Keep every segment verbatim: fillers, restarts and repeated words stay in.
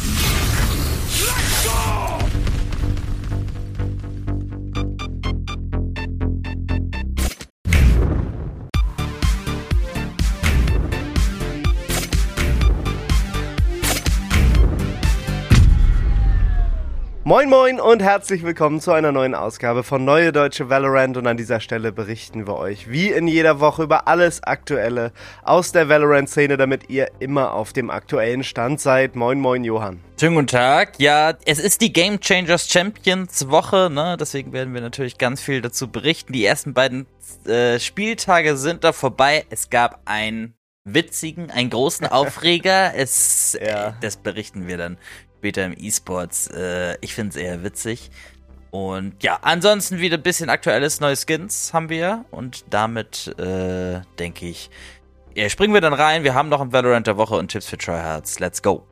Moin moin und herzlich willkommen zu einer neuen Ausgabe von Neue Deutsche Valorant, und an dieser Stelle berichten wir euch wie in jeder Woche über alles Aktuelle aus der Valorant-Szene, damit ihr immer auf dem aktuellen Stand seid. Moin moin Johann. Schönen guten Tag. Ja, es ist die Game Changers Champions Woche, ne? Deswegen werden wir natürlich ganz viel dazu berichten. Die ersten beiden äh, Spieltage sind da vorbei. Es gab einen witzigen, einen großen Aufreger. es, Ja. äh, das berichten wir dann später im E-Sports. Äh, ich finde es eher witzig. Und ja, ansonsten wieder ein bisschen aktuelles, neue Skins haben wir. Und damit, äh, denke ich, ja, springen wir dann rein. Wir haben noch ein Valorant der Woche und Tipps für Tryhards. Let's go.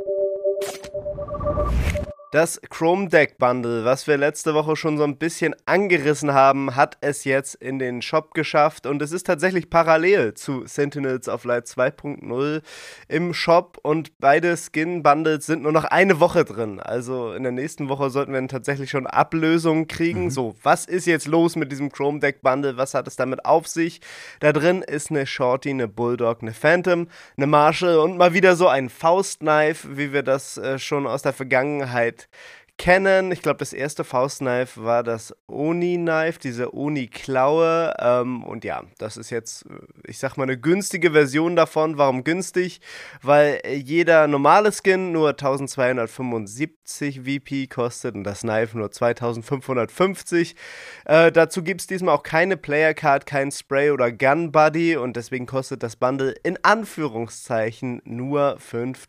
Das Chrome Deck Bundle, was wir letzte Woche schon so ein bisschen angerissen haben, hat es jetzt in den Shop geschafft, und es ist tatsächlich parallel zu Sentinels of Light zwei Punkt null im Shop, und beide Skin-Bundles sind nur noch eine Woche drin. Also in der nächsten Woche sollten wir dann tatsächlich schon Ablösungen kriegen. Mhm. So, was ist jetzt los mit diesem Chrome Deck Bundle? Was hat es damit auf sich? Da drin ist eine Shorty, eine Bulldog, eine Phantom, eine Marshall und mal wieder so ein Faustknife, wie wir das äh, schon aus der Vergangenheit kennen. Ich glaube, das erste Faustknife war das Oni-Knife, diese Oni-Klaue. Ähm, und ja, das ist jetzt, ich sag mal, eine günstige Version davon. Warum günstig? Weil jeder normale Skin nur eintausendzweihundertfünfundsiebzig V P kostet und das Knife nur zweitausendfünfhundertfünfzig. Äh, dazu gibt es diesmal auch keine Player Card, kein Spray oder Gun Buddy, und deswegen kostet das Bundle in Anführungszeichen nur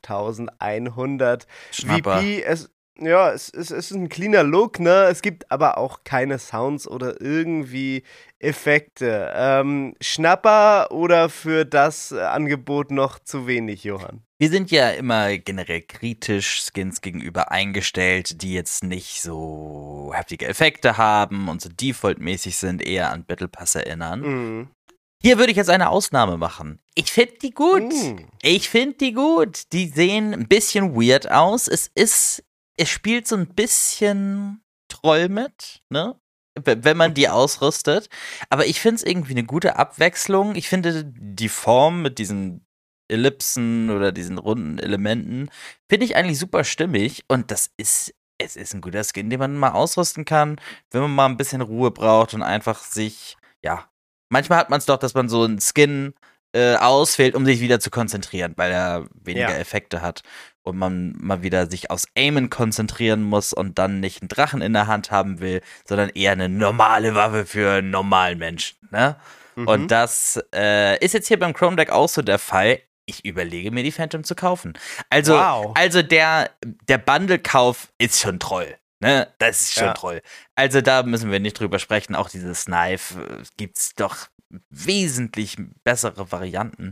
fünftausendeinhundert Schnapper. V P. Es Ja, es, es, es ist ein cleaner Look, ne? Es gibt aber auch keine Sounds oder irgendwie Effekte. Ähm, Schnapper oder für das äh, Angebot noch zu wenig, Johann? Wir sind ja immer generell kritisch Skins gegenüber eingestellt, die jetzt nicht so heftige Effekte haben und so defaultmäßig sind, eher an Battle Pass erinnern. Mhm. Hier würde ich jetzt eine Ausnahme machen. Ich finde die gut. Mhm. Ich finde die gut. Die sehen ein bisschen weird aus. Es ist Es spielt so ein bisschen Troll mit, ne? W- Wenn man die ausrüstet. Aber ich finde es irgendwie eine gute Abwechslung. Ich finde die Form mit diesen Ellipsen oder diesen runden Elementen, finde ich eigentlich super stimmig. Und das ist, es ist ein guter Skin, den man mal ausrüsten kann, wenn man mal ein bisschen Ruhe braucht und einfach sich, ja, manchmal hat man es doch, dass man so einen Skin äh, auswählt, um sich wieder zu konzentrieren, weil er weniger Ja. Effekte hat. Und man mal wieder sich aufs Aimen konzentrieren muss und dann nicht einen Drachen in der Hand haben will, sondern eher eine normale Waffe für einen normalen Menschen, ne? Mhm. Und das äh, ist jetzt hier beim Chrome Deck auch so der Fall. Ich überlege mir die Phantom zu kaufen. Also, Wow. also der, der Bundle-Kauf ist schon Troll, ne? Das ist schon Ja. Troll. Also da müssen wir nicht drüber sprechen. Auch dieses Knife äh, gibt's doch wesentlich bessere Varianten.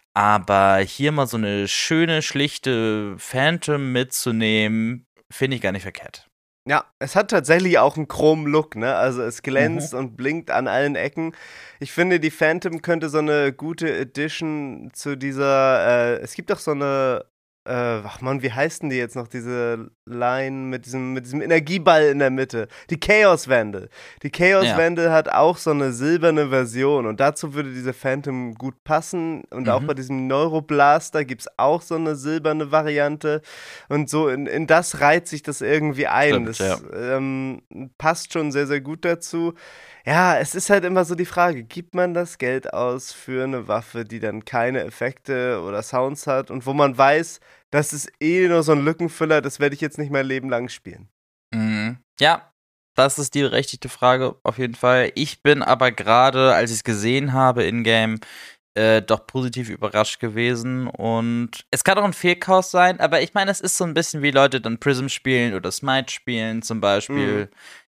Aber hier mal so eine schöne, schlichte Phantom mitzunehmen, finde ich gar nicht verkehrt. Ja, es hat tatsächlich auch einen Chrom-Look, ne? Also es glänzt und blinkt an allen Ecken. Ich finde, die Phantom könnte so eine gute Addition zu dieser, äh, es gibt doch so eine, äh, ach man, wie heißt denn die jetzt noch, diese Line mit diesem, mit diesem Energieball in der Mitte? Die Chaos Vandal. Die Chaos Ja. Vandal hat auch so eine silberne Version, und dazu würde diese Phantom gut passen, und auch Mhm. bei diesem Neuroblaster gibt es auch so eine silberne Variante, und so in, in das reiht sich das irgendwie ein. Stimmt, das ähm, passt schon sehr, sehr gut dazu. Ja, es ist halt immer so die Frage, gibt man das Geld aus für eine Waffe, die dann keine Effekte oder Sounds hat und wo man weiß, das ist eh nur so ein Lückenfüller, das werde ich jetzt nicht mein Leben lang spielen. Mhm. Ja, das ist die berechtigte Frage, auf jeden Fall. Ich bin aber gerade, als ich es gesehen habe in-game, äh, doch positiv überrascht gewesen. Und es kann auch ein Fehlkauf sein, aber ich meine, es ist so ein bisschen wie Leute dann Prism spielen oder Smite spielen zum Beispiel. Mhm.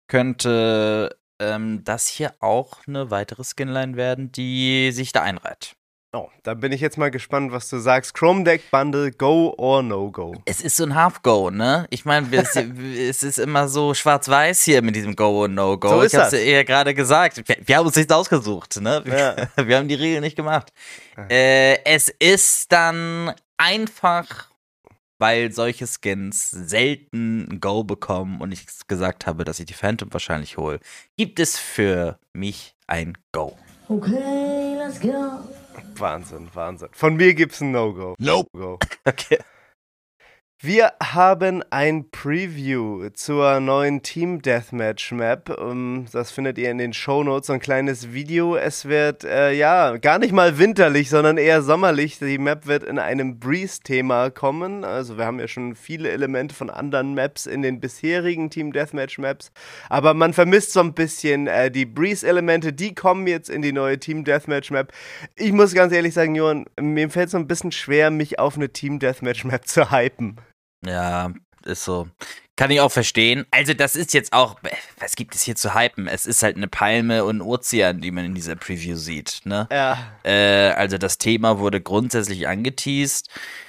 Könnte ähm, das hier auch eine weitere Skinline werden, die sich da einreiht. Oh, da bin ich jetzt mal gespannt, was du sagst. Chrome Deck Bundle, go or no go? Es ist so ein Half-Go, ne? Ich meine, es, es ist immer so schwarz-weiß hier mit diesem Go und No-Go. So ist ich hab's das. ja gerade gesagt. Wir, wir haben uns nichts ausgesucht, ne? Wir, Ja. wir haben die Regeln nicht gemacht. Äh, es ist dann einfach weil solche Skins selten ein Go bekommen und ich gesagt habe, dass ich die Phantom wahrscheinlich hole, gibt es für mich ein Go. Okay, let's go. Wahnsinn, Wahnsinn. Von mir gibt's ein No-Go. Nope. No-Go. Okay. Wir haben ein Preview zur neuen Team Deathmatch Map. Um, das findet ihr in den Shownotes, so ein kleines Video. Es wird, äh, ja, gar nicht mal winterlich, sondern eher sommerlich. Die Map wird in einem Breeze-Thema kommen. Also wir haben ja schon viele Elemente von anderen Maps in den bisherigen Team Deathmatch Maps. Aber man vermisst so ein bisschen äh, die Breeze-Elemente. Die kommen jetzt in die neue Team Deathmatch Map. Ich muss ganz ehrlich sagen, Johann, mir fällt es so ein bisschen schwer, mich auf eine Team Deathmatch Map zu hypen. Ja, ist so. Kann ich auch verstehen. Also das ist jetzt auch, was gibt es hier zu hypen? Es ist halt eine Palme und ein Ozean, die man in dieser Preview sieht, ne? Ja. Äh, also das Thema wurde grundsätzlich angeteased.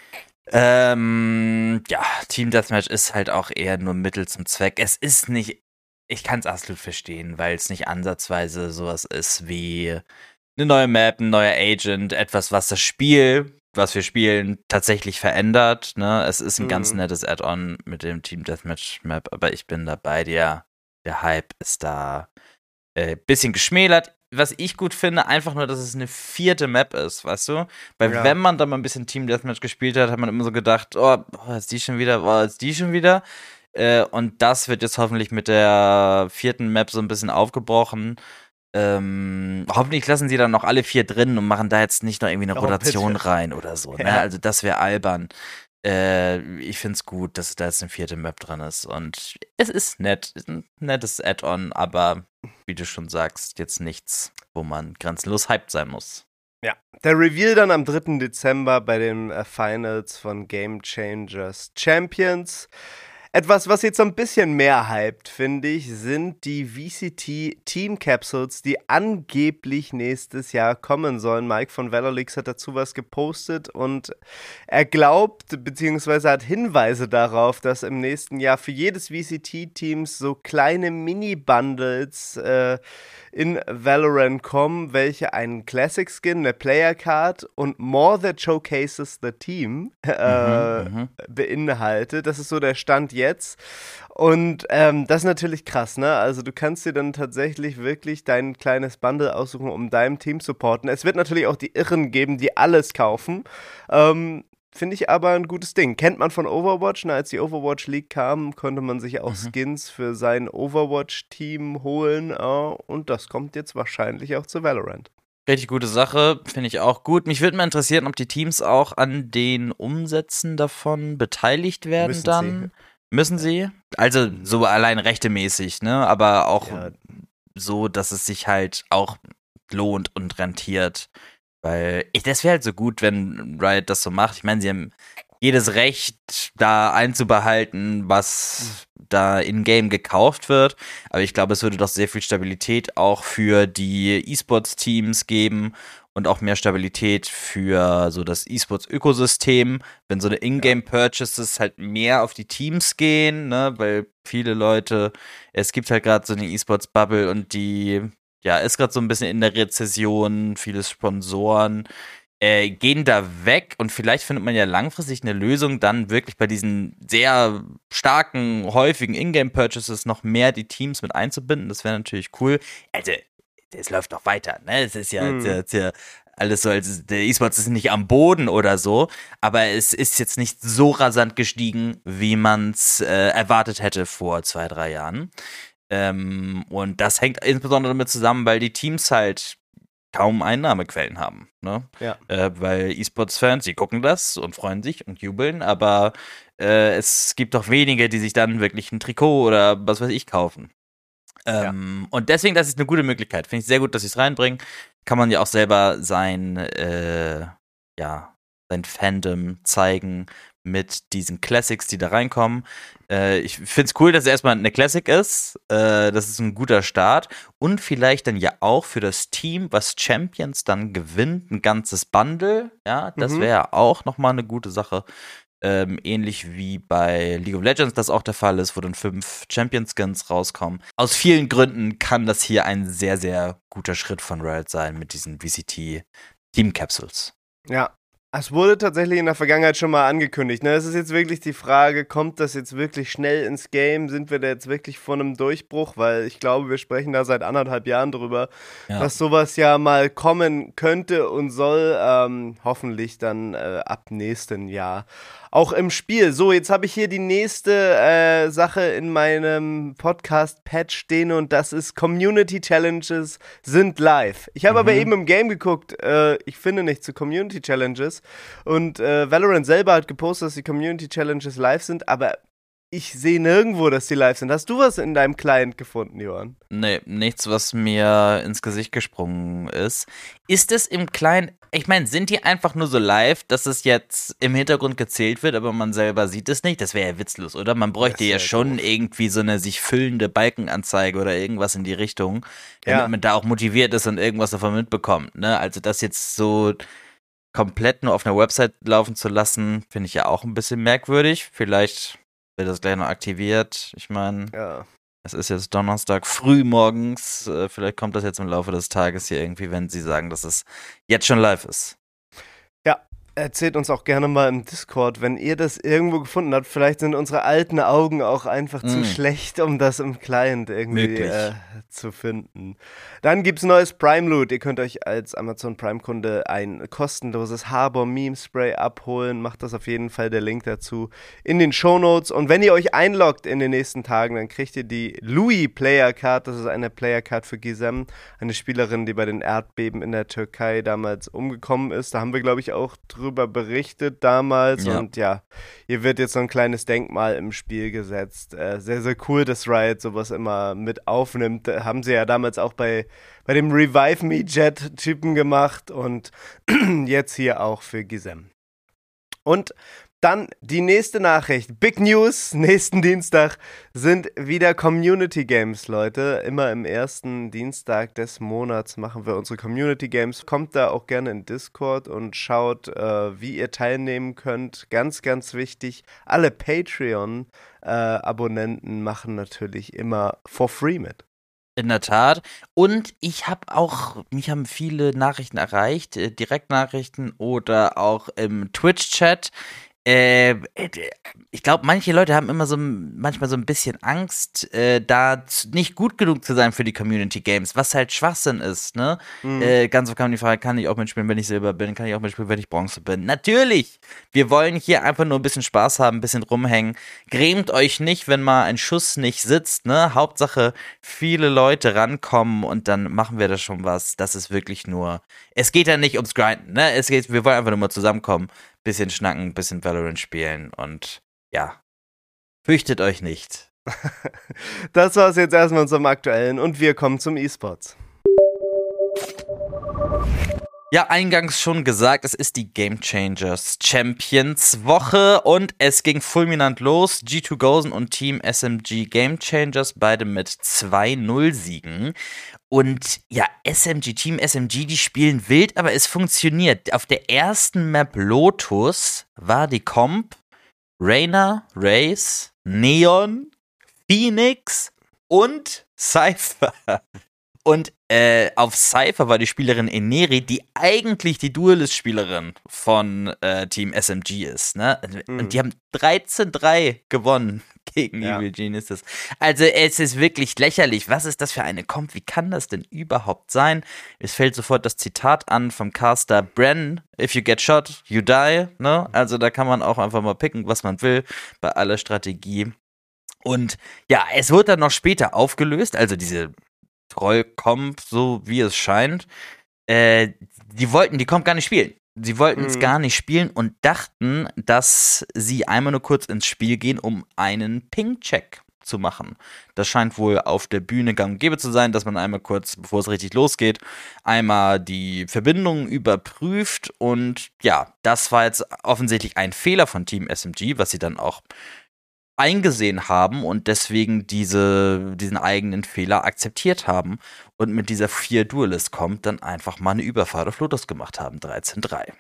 Ähm, ja, Team Deathmatch ist halt auch eher nur Mittel zum Zweck. Es ist nicht, ich kann es absolut verstehen, weil es nicht ansatzweise sowas ist wie eine neue Map, ein neuer Agent, etwas, was das Spiel, was wir spielen, tatsächlich verändert. Ne? Es ist ein mhm. ganz nettes Add-on mit dem Team Deathmatch Map, aber ich bin da bei dir. Der Hype ist da ein äh, bisschen geschmälert. Was ich gut finde, einfach nur, dass es eine vierte Map ist, weißt du? Weil ja. wenn man da mal ein bisschen Team Deathmatch gespielt hat, hat man immer so gedacht, oh, oh ist die schon wieder, oh, ist die schon wieder? Äh, und das wird jetzt hoffentlich mit der vierten Map so ein bisschen aufgebrochen. Ähm, hoffentlich lassen sie dann noch alle vier drin und machen da jetzt nicht noch irgendwie eine oh, Rotation bitte. rein oder so. Ja. Ne? Also das wäre albern. Äh, ich find's gut, dass da jetzt eine vierte Map dran ist. Und es ist nett, ist ein nettes Add-on, aber wie du schon sagst, jetzt nichts, wo man grenzenlos hyped sein muss. Ja, der Reveal dann am dritten Dezember bei den äh, Finals von Game Changers Champions. Etwas, was jetzt so ein bisschen mehr hypt, finde ich, sind die V C T Team Capsules, die angeblich nächstes Jahr kommen sollen. Mike von Valorlix hat dazu was gepostet und er glaubt, beziehungsweise hat Hinweise darauf, dass im nächsten Jahr für jedes V C T-Teams so kleine Mini-Bundles äh, in Valorant kommen, welche einen Classic-Skin, eine Player-Card und More That Showcases the Team äh, mhm, beinhaltet. Das ist so der Stand jetzt. Und ähm, das ist natürlich krass, ne? Also du kannst dir dann tatsächlich wirklich dein kleines Bundle aussuchen, um deinem Team zu supporten. Es wird natürlich auch die Irren geben, die alles kaufen. Ähm, Finde ich aber ein gutes Ding. Kennt man von Overwatch. Ne? Als die Overwatch League kam, konnte man sich auch mhm. Skins für sein Overwatch-Team holen. Uh, und das kommt jetzt wahrscheinlich auch zu Valorant. Richtig gute Sache, finde ich auch gut. Mich würde mal interessieren, ob die Teams auch an den Umsätzen davon beteiligt werden Müssen dann. Sie. Müssen sie? Also so allein rechtemäßig, ne? Aber auch ja. so, dass es sich halt auch lohnt und rentiert. Weil ich, das wäre halt so gut, wenn Riot das so macht. Ich meine, sie haben jedes Recht, da einzubehalten, was da in-game gekauft wird. Aber ich glaube, es würde doch sehr viel Stabilität auch für die E-Sports-Teams geben und auch mehr Stabilität für so das E-Sports-Ökosystem, wenn so eine In-Game-Purchases halt mehr auf die Teams gehen, ne, weil viele Leute, es gibt halt gerade so eine E-Sports-Bubble und die ja, ist gerade so ein bisschen in der Rezession, viele Sponsoren äh, gehen da weg und vielleicht findet man ja langfristig eine Lösung, dann wirklich bei diesen sehr starken, häufigen Ingame-Purchases noch mehr die Teams mit einzubinden. Das wäre natürlich cool. Also, es läuft noch weiter, ne? Es ist ja, mhm. ist ja alles so, als der E-Sports ist nicht am Boden oder so, aber es ist jetzt nicht so rasant gestiegen, wie man es äh, erwartet hätte vor zwei, drei Jahren. Ähm, und das hängt insbesondere damit zusammen, weil die Teams halt kaum Einnahmequellen haben. Ne? Ja. Äh, weil E-Sports-Fans, die gucken das und freuen sich und jubeln, aber äh, es gibt doch wenige, die sich dann wirklich ein Trikot oder was weiß ich kaufen. Ähm, ja. Und deswegen, das ist eine gute Möglichkeit. Finde ich sehr gut, dass sie es reinbringen. Kann man ja auch selber sein, äh, ja, sein Fandom zeigen mit diesen Classics, die da reinkommen. Äh, ich finde es cool, dass es erstmal eine Classic ist. Äh, das ist ein guter Start. Und vielleicht dann ja auch für das Team, was Champions dann gewinnt, ein ganzes Bundle. Ja, das wäre ja auch nochmal eine gute Sache. Ähm, ähnlich wie bei League of Legends das auch der Fall ist, wo dann fünf Champion-Skins rauskommen. Aus vielen Gründen kann das hier ein sehr, sehr guter Schritt von Riot sein mit diesen V C T-Team-Capsules. Ja. Es wurde tatsächlich in der Vergangenheit schon mal angekündigt. Ne? Es ist jetzt wirklich die Frage, kommt das jetzt wirklich schnell ins Game? Sind wir da jetzt wirklich vor einem Durchbruch? Weil ich glaube, wir sprechen da seit anderthalb Jahren drüber, Ja. dass sowas ja mal kommen könnte und soll. Ähm, hoffentlich dann äh, ab nächsten Jahr. Auch im Spiel. So, jetzt habe ich hier die nächste äh, Sache in meinem Podcast-Patch stehen und das ist Community Challenges sind live. Ich habe Mhm. aber eben im Game geguckt, äh, ich finde nichts zu Community Challenges und äh, Valorant selber hat gepostet, dass die Community Challenges live sind, aber ich sehe nirgendwo, dass die live sind. Hast du was in deinem Client gefunden, Johann? Nee, nichts, was mir ins Gesicht gesprungen ist. Ist es im Kleinen, ich meine, sind die einfach nur so live, dass es jetzt im Hintergrund gezählt wird, aber man selber sieht es nicht? Das wäre ja witzlos, oder? Man bräuchte Das ja wär schon doof. irgendwie so eine sich füllende Balkenanzeige oder irgendwas in die Richtung, damit Ja. man da auch motiviert ist und irgendwas davon mitbekommt, ne? Also das jetzt so komplett nur auf einer Website laufen zu lassen, finde ich ja auch ein bisschen merkwürdig. Vielleicht wird das gleich noch aktiviert. Ich meine, Ja. es ist jetzt Donnerstag früh morgens. Äh, vielleicht kommt das jetzt im Laufe des Tages hier irgendwie, wenn sie sagen, dass es jetzt schon live ist. Erzählt uns auch gerne mal im Discord, wenn ihr das irgendwo gefunden habt. Vielleicht sind unsere alten Augen auch einfach zu Mm. schlecht, um das im Client irgendwie Möglich. äh, zu finden. Dann gibt's neues Prime Loot. Ihr könnt euch als Amazon Prime-Kunde ein kostenloses Harbor Meme Spray abholen. Macht das auf jeden Fall, der Link dazu in den Shownotes. Und wenn ihr euch einloggt in den nächsten Tagen, dann kriegt ihr die Louis Player Card. Das ist eine Player Card für Gizem, eine Spielerin, die bei den Erdbeben in der Türkei damals umgekommen ist. Da haben wir, glaube ich, auch drüber berichtet damals Ja. und ja, hier wird jetzt so ein kleines Denkmal im Spiel gesetzt. Äh, sehr, sehr cool, dass Riot sowas immer mit aufnimmt. Äh, haben sie ja damals auch bei, bei dem Revive Me Jet-Typen gemacht und jetzt hier auch für Gizem. Und dann die nächste Nachricht. Big News, nächsten Dienstag sind wieder Community Games, Leute. Immer im ersten Dienstag des Monats machen wir unsere Community Games. Kommt da auch gerne in Discord und schaut, äh, wie ihr teilnehmen könnt. Ganz, ganz wichtig, alle Patreon-Abonnenten machen natürlich immer for free mit. In der Tat. Und ich habe auch, mich haben viele Nachrichten erreicht, äh, Direktnachrichten oder auch im Twitch-Chat. Äh, ich glaube, manche Leute haben immer so manchmal so ein bisschen Angst, äh, da zu, nicht gut genug zu sein für die Community Games, was halt Schwachsinn ist, ne? Mhm. Äh, ganz so kam die Frage, kann ich auch mitspielen, wenn ich Silber bin? Kann ich auch mitspielen, wenn ich Bronze bin? Natürlich! Wir wollen hier einfach nur ein bisschen Spaß haben, ein bisschen rumhängen. Grämt euch nicht, wenn mal ein Schuss nicht sitzt, ne? Hauptsache, viele Leute rankommen und dann machen wir da schon was. Das ist wirklich nur, es geht ja nicht ums Grinden, ne? Es geht, wir wollen einfach nur mal zusammenkommen. Bisschen schnacken, bisschen Valorant spielen und ja, fürchtet euch nicht. Das war's jetzt erstmal zum Aktuellen und wir kommen zum E-Sports. Ja, eingangs schon gesagt, es ist die Game Changers Champions Woche und es ging fulminant los. G zwei Gozen und Team S M G Game Changers, beide mit zwei null Siegen. Und ja, S M G, Team S M G, die spielen wild, aber es funktioniert. Auf der ersten Map Lotus war die Comp Reyna, Raze, Neon, Phoenix und Cypher. Und äh, auf Cypher war die Spielerin Eneri, die eigentlich die Duelist-Spielerin von äh, Team S M G ist, ne? Mhm. Und die haben dreizehn drei gewonnen gegen Ja. Evil Geniuses. Also es ist wirklich lächerlich. Was ist das für eine Comp? Wie kann das denn überhaupt sein? Es fällt sofort das Zitat an vom Caster Bren, if you get shot, you die, ne? Also da kann man auch einfach mal picken, was man will, bei aller Strategie. Und ja, es wird dann noch später aufgelöst, also diese Troll-Comp, so wie es scheint, äh, die wollten die Comp gar nicht spielen. Sie wollten es Mhm. gar nicht spielen und dachten, dass sie einmal nur kurz ins Spiel gehen, um einen Ping-Check zu machen. Das scheint wohl auf der Bühne gang und gäbe zu sein, dass man einmal kurz, bevor es richtig losgeht, einmal die Verbindung überprüft und ja, das war jetzt offensichtlich ein Fehler von Team S M G, was sie dann auch eingesehen haben und deswegen diese, diesen eigenen Fehler akzeptiert haben und mit dieser vier Duelist kommt dann einfach mal eine Überfahrt auf Lotus gemacht haben, dreizehn drei.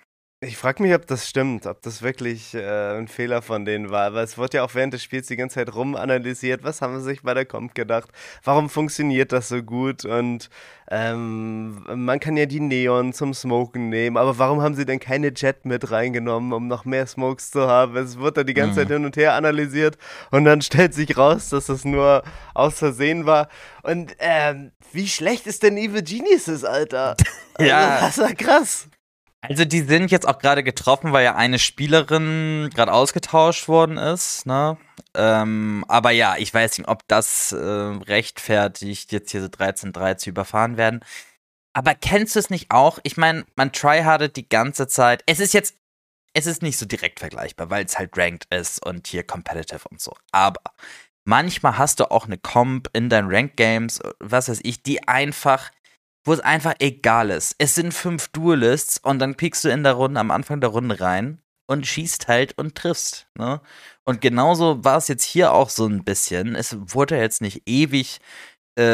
Ich frage mich, ob das stimmt, ob das wirklich äh, ein Fehler von denen war, weil es wurde ja auch während des Spiels die ganze Zeit rumanalysiert, was haben sie sich bei der Comp gedacht, warum funktioniert das so gut und ähm, man kann ja die Neon zum Smoken nehmen, aber warum haben sie denn keine Jet mit reingenommen, um noch mehr Smokes zu haben? Es wird da die ganze Zeit Mhm. hin und her analysiert und dann stellt sich raus, dass es nur aus Versehen war. Und ähm, wie schlecht ist denn Evil Geniuses, Alter? Also, Ja. das war krass. Also die sind jetzt auch gerade getroffen, weil ja eine Spielerin gerade ausgetauscht worden ist, ne? Ähm, aber ja, ich weiß nicht, ob das äh, rechtfertigt, jetzt hier so dreizehn drei zu überfahren werden. Aber kennst du es nicht auch? Ich meine, man tryhardet die ganze Zeit. Es ist jetzt, es ist nicht so direkt vergleichbar, weil es halt ranked ist und hier competitive und so. Aber manchmal hast du auch eine Comp in deinen Ranked Games, was weiß ich, die einfach wo es einfach egal ist. Es sind fünf Duelists und dann piekst du in der Runde, am Anfang der Runde rein und schießt halt und triffst, ne? Und genauso war es jetzt hier auch so ein bisschen. Es wurde jetzt nicht ewig äh,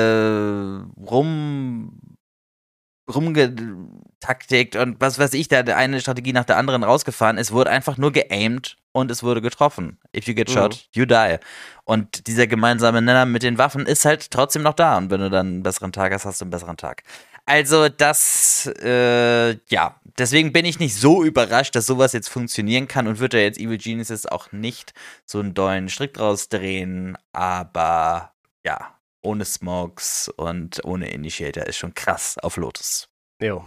rum rumgetaktikt und was weiß ich, da eine Strategie nach der anderen rausgefahren. Es wurde einfach nur geaimt und es wurde getroffen. If you get shot, Mhm. you die. Und dieser gemeinsame Nenner mit den Waffen ist halt trotzdem noch da. Und wenn du dann einen besseren Tag hast, hast du einen besseren Tag. Also das, äh, ja, deswegen bin ich nicht so überrascht, dass sowas jetzt funktionieren kann und wird da jetzt Evil Geniuses auch nicht so einen dollen Strick draus drehen, aber ja, ohne Smokes und ohne Initiator ist schon krass auf Lotus. Jo.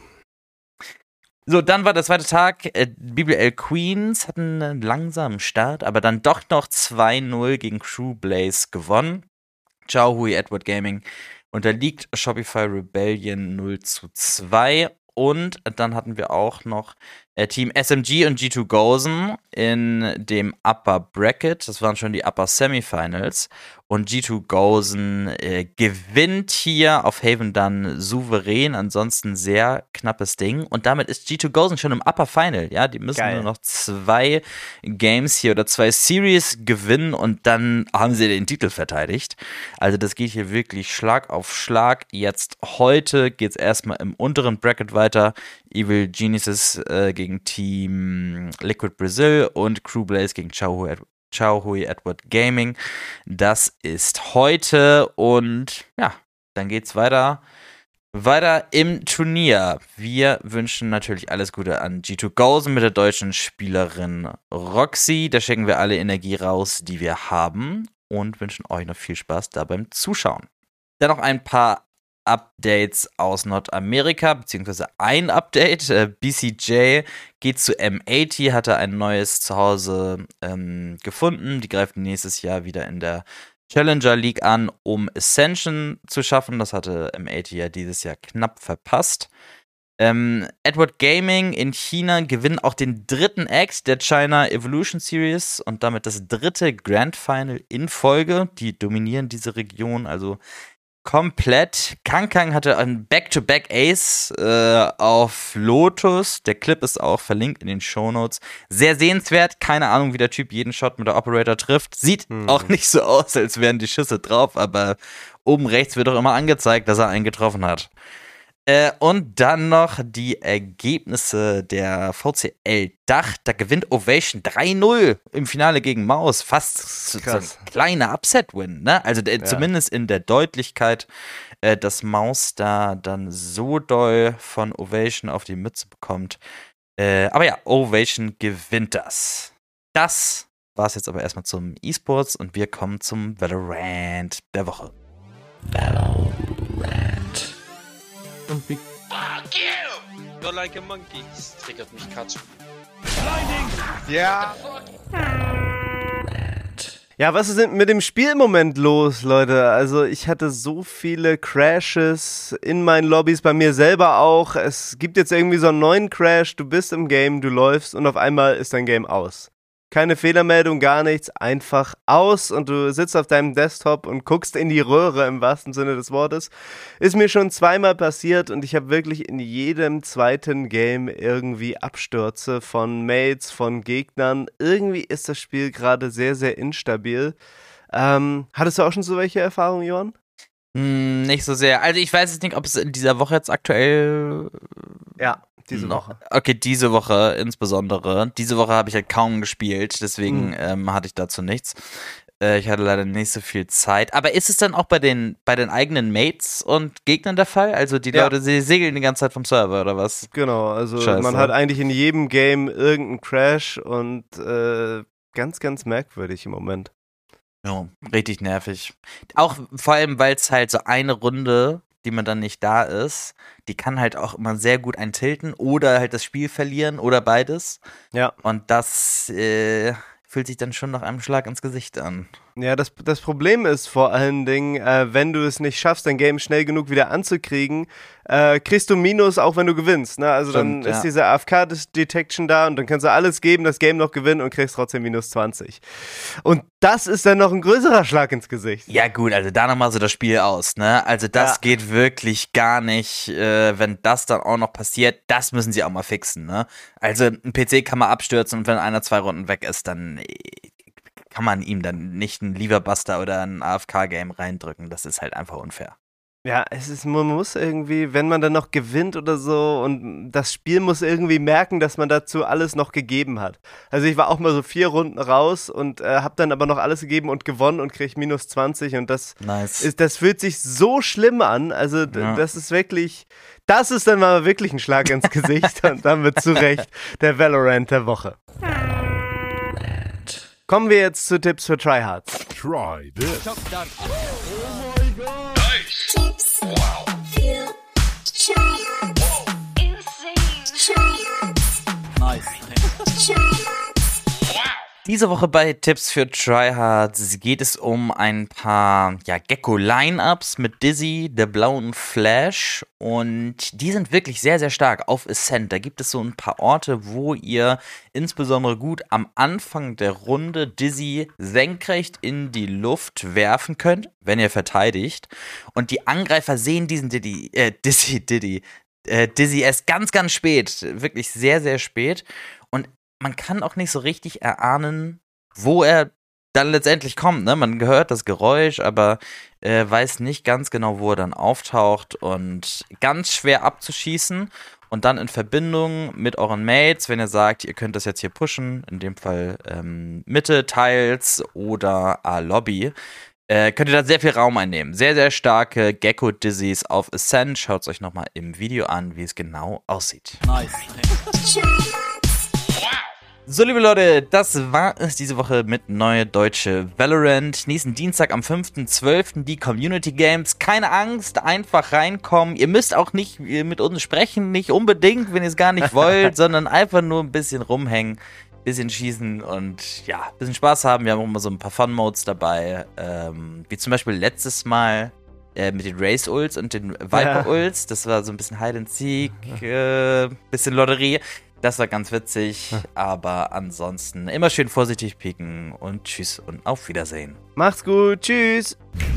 So, dann war der zweite Tag. Äh, B B L Queens hatten einen langsamen Start, aber dann doch noch zwei null gegen True Blaze gewonnen. Ciao Hui Edward Gaming unterliegt Shopify Rebellion null zu zwei. Und dann hatten wir auch noch äh, Team S M G und G zwei Gozen in dem Upper Bracket. Das waren schon die Upper Semifinals. Und G zwei Gozen äh, gewinnt hier auf Haven dann souverän. Ansonsten sehr knappes Ding. Und damit ist G zwei Gozen schon im Upper Final. Ja, die müssen Geil. nur noch zwei Games hier oder zwei Series gewinnen und dann haben sie den Titel verteidigt. Also das geht hier wirklich Schlag auf Schlag. Jetzt heute geht es erstmal im unteren Bracket weiter. Evil Geniuses äh, gegen Team Liquid Brazil und Crew Blaze gegen Ciao Hui Ed- Ciao Hui Edward Gaming. Das ist heute und ja, dann geht's weiter. Weiter im Turnier. Wir wünschen natürlich alles Gute an G zwei Gozen mit der deutschen Spielerin Roxy. Da schicken wir alle Energie raus, die wir haben und wünschen euch noch viel Spaß da beim Zuschauen. Dann noch ein paar Updates aus Nordamerika, beziehungsweise ein Update. Äh, B C J geht zu M achtzig, hatte ein neues Zuhause ähm, gefunden. Die greifen nächstes Jahr wieder in der Challenger League an, um Ascension zu schaffen. Das hatte M achtzig ja dieses Jahr knapp verpasst. Ähm, Edward Gaming in China gewinnen auch den dritten Act der China Evolution Series und damit das dritte Grand Final in Folge. Die dominieren diese Region also komplett. Kangkang hatte ein Back-to-Back-Ace äh, auf Lotus. Der Clip ist auch verlinkt in den Shownotes. Sehr sehenswert. Keine Ahnung, wie der Typ jeden Shot mit der Operator trifft. Sieht Hm. auch nicht so aus, als wären die Schüsse drauf, aber oben rechts wird doch immer angezeigt, dass er einen getroffen hat. Äh, und dann noch die Ergebnisse der V C L Dach. Da gewinnt Ovation drei null im Finale gegen Maus. Fast so so ein Krass. kleiner Upset-Win, ne? Also der, Ja. zumindest in der Deutlichkeit, äh, dass Maus da dann so doll von Ovation auf die Mütze bekommt. Äh, aber ja, Ovation gewinnt das. Das war es jetzt aber erstmal zum E-Sports und wir kommen zum Valorant der Woche. Und wie Fuck you! You're like a monkey. Das triggert mich Katsch. Ja. Ja, was ist denn mit dem Spiel im Moment los, Leute? Also ich hatte so viele Crashes in meinen Lobbys, bei mir selber auch. Es gibt jetzt irgendwie so einen neuen Crash, du bist im Game, du läufst und auf einmal ist dein Game aus. Keine Fehlermeldung, gar nichts, einfach aus und du sitzt auf deinem Desktop und guckst in die Röhre im wahrsten Sinne des Wortes. Ist mir schon zweimal passiert und ich habe wirklich in jedem zweiten Game irgendwie Abstürze von Mates, von Gegnern. Irgendwie ist das Spiel gerade sehr, sehr instabil. Ähm, hattest du auch schon so welche Erfahrungen, Johann? Hm, nicht so sehr. Also ich weiß jetzt nicht, ob es in dieser Woche jetzt aktuell Ja, diese noch, Woche. Okay, diese Woche insbesondere. Diese Woche habe ich halt kaum gespielt, deswegen Mhm. ähm, hatte ich dazu nichts. Äh, ich hatte leider nicht so viel Zeit. Aber ist es dann auch bei den, bei den eigenen Mates und Gegnern der Fall? Also die Ja. Leute, sie segeln die ganze Zeit vom Server oder was? Genau, also Scheiße. man hat eigentlich in jedem Game irgendeinen Crash und äh, ganz, ganz merkwürdig im Moment. Ja, richtig nervig. Auch vor allem, weil es halt so eine Runde, die man dann nicht da ist, die kann halt auch immer sehr gut einen tilten oder halt das Spiel verlieren oder beides. Ja. Und das äh, fühlt sich dann schon nach einem Schlag ins Gesicht an. Ja, das, das Problem ist vor allen Dingen, äh, wenn du es nicht schaffst, dein Game schnell genug wieder anzukriegen, äh, kriegst du Minus, auch wenn du gewinnst. Ne? Also Stimmt, dann ist ja. diese A F K-Detection da und dann kannst du alles geben, das Game noch gewinnen und kriegst trotzdem minus zwanzig. Und das ist dann noch ein größerer Schlag ins Gesicht. Ja gut, also da nochmal so das Spiel aus, ne? Also das Ja. geht wirklich gar nicht, äh, wenn das dann auch noch passiert, das müssen sie auch mal fixen, ne? Also ein P C kann man abstürzen und wenn einer zwei Runden weg ist, dann äh, kann man ihm dann nicht einen Leverbuster oder ein A F K-Game reindrücken, das ist halt einfach unfair. Ja, es ist, man muss irgendwie, wenn man dann noch gewinnt oder so und das Spiel muss irgendwie merken, dass man dazu alles noch gegeben hat. Also ich war auch mal so vier Runden raus und äh, hab dann aber noch alles gegeben und gewonnen und krieg minus zwanzig und das Nice. ist, das fühlt sich so schlimm an. Also d- Ja. das ist wirklich, das ist dann mal wirklich ein Schlag ins Gesicht und damit zu Recht der Valorant der Woche. Kommen wir jetzt zu Tipps für Tryhards. Try this. Tips für Tryhards. Tryhards. Tryhards. Diese Woche bei Tipps für Tryhards geht es um ein paar ja, Gecko-Line-Ups mit Dizzy, der blauen Flash und die sind wirklich sehr, sehr stark auf Ascent. Da gibt es so ein paar Orte, wo ihr insbesondere gut am Anfang der Runde Dizzy senkrecht in die Luft werfen könnt, wenn ihr verteidigt und die Angreifer sehen diesen Diddy, äh, Dizzy, Diddy, äh, Dizzy erst ganz, ganz spät, wirklich sehr, sehr spät und man kann auch nicht so richtig erahnen, wo er dann letztendlich kommt. Ne? Man hört das Geräusch, aber äh, weiß nicht ganz genau, wo er dann auftaucht und ganz schwer abzuschießen. Und dann in Verbindung mit euren Mates, wenn ihr sagt, ihr könnt das jetzt hier pushen, in dem Fall ähm, Mitte, Teils oder A-Lobby, äh, könnt ihr da sehr viel Raum einnehmen. Sehr, sehr starke Gecko-Dizzys auf Ascent. Schaut es euch nochmal im Video an, wie es genau aussieht. So, liebe Leute, das war es diese Woche mit Neue Deutsche Valorant. Nächsten Dienstag am fünften zwölften die Community Games. Keine Angst, einfach reinkommen. Ihr müsst auch nicht mit uns sprechen, nicht unbedingt, wenn ihr es gar nicht wollt, sondern einfach nur ein bisschen rumhängen, ein bisschen schießen und ja, ein bisschen Spaß haben. Wir haben auch immer so ein paar Fun-Modes dabei, ähm, wie zum Beispiel letztes Mal äh, mit den Race-Ults und den Viper-Ults. Das war so ein bisschen Hide-and-Seek, äh, bisschen Lotterie. Das war ganz witzig, aber ansonsten immer schön vorsichtig pieken und tschüss und auf Wiedersehen. Macht's gut, tschüss.